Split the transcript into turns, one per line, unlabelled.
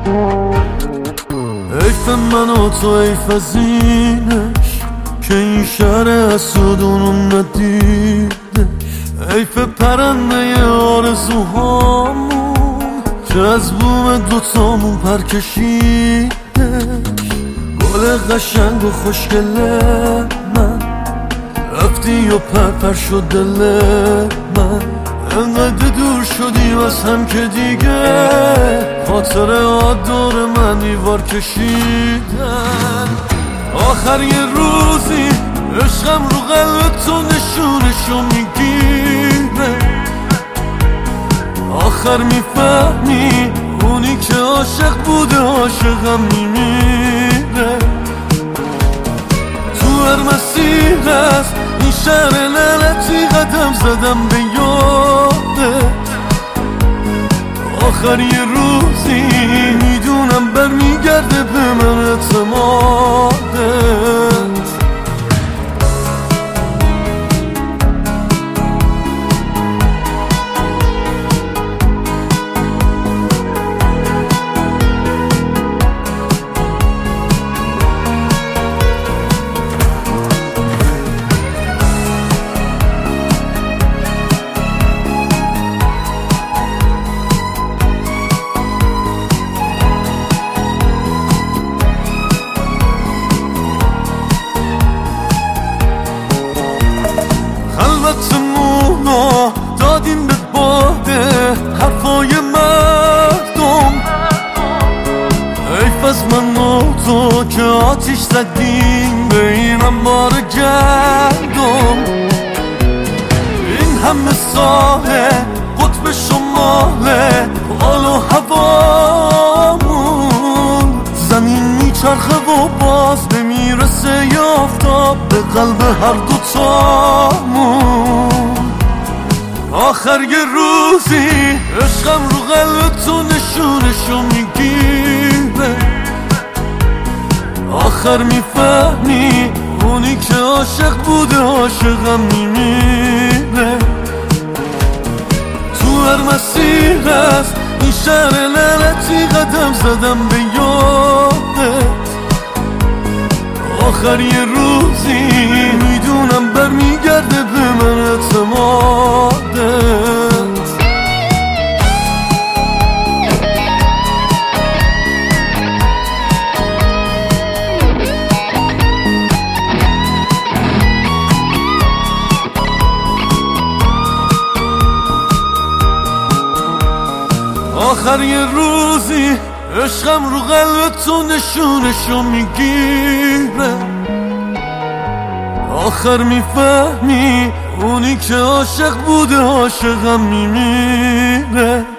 حیف من و تو، حیف از اینش که این شهر حسودونو ندیدش. حیف پرنده آرزوهامون که از بوم دوتامون پر کشیدش. گل قشنگ و خوشگل من رفتی و پر شد دل من. انقدر دور شدیم از هم که دیگه خاطرات دور من دیوار کشیدن. آخر یه روزی عشقم رو قلب تو نشونشو میگیره. آخر میفهمی اونی که عاشق بوده عاشقم میمیره. تو هر مسیر است این شهر لعنتی قدم زدم به یادت. آخر یه روزی میدونم برمیگرده به من اعتمادت. خلوتمونو دادیم به باده حرفای مردم. حیف از من و تو که آتیش زدیم به این انبار گندم. این همه ساله قطب شماله حال و هوامون. زمین میچرخه و باز نمیرسه یافتاب به قلب هر دوتامون. آخر یه روزی عشقم رو قلب تو نشونشو میگیره. آخر میفهمی اونی که عاشق بوده عاشقم میمیره. تو هر مسیر است این شهر لعنتی قدم زدم به یادت. آخر یه روزی میدونم برمیگرده به من اعتمادت. آخر یه روزی عشقم رو قلب تو نشونشو میگیره. آخر میفهمی اونی که عاشق بوده عاشقم میمیره.